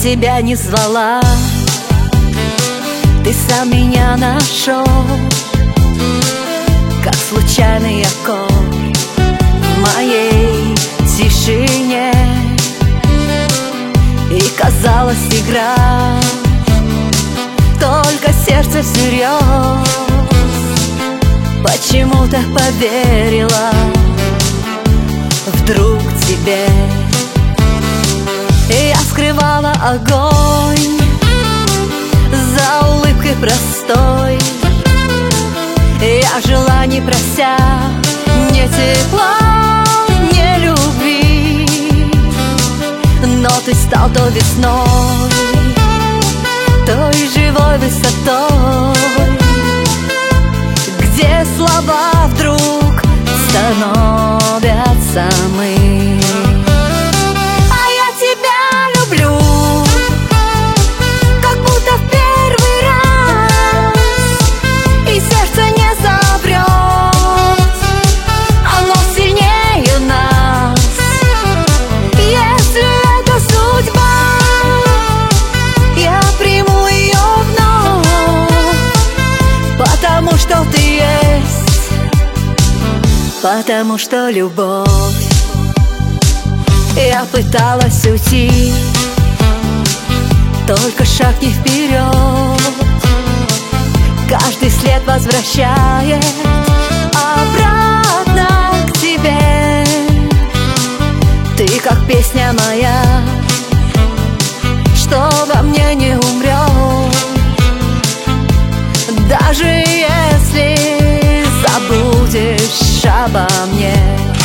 тебя не звала, ты сам меня нашел, как случайный аккорд в моей тишине. И казалось, игра, только сердце всерьез почему-то поверила вдруг тебе. И я скрывала огонь за улыбкой простой. Я жила не прося ни тепла, ни любви, но ты стал то весной, той живой высотой, где слова вдруг становятся мы. А я тебя люблю, как будто в первый раз, и сердце не соврет, оно сильнее нас. Если это судьба, я приму ее вновь, потому что ты есть, потому что любовь. Я пыталась уйти, только шаг не вперед, каждый след возвращает обратно к тебе. Ты как песня моя, что во мне не умрет, даже если забудешь обо мне.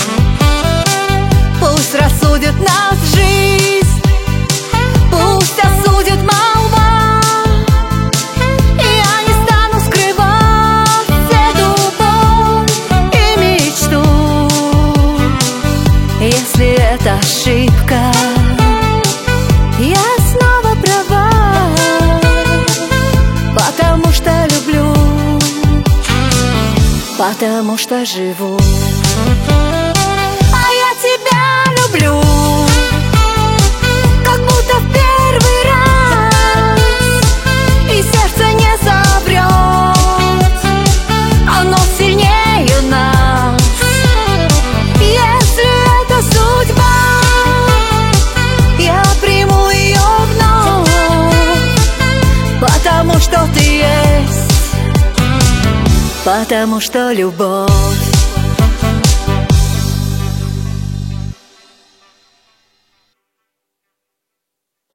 Пусть рассудит нас жизнь, пусть осудит молва, я не стану скрывать эту боль и мечту. Если это ошибка, я снова права, потому что люблю, потому что живу. А я тебя люблю, как будто в первый раз, и сердце не соврет, оно сильнее нас. Если это судьба, я приму ее вновь, потому что ты есть, потому что любовь.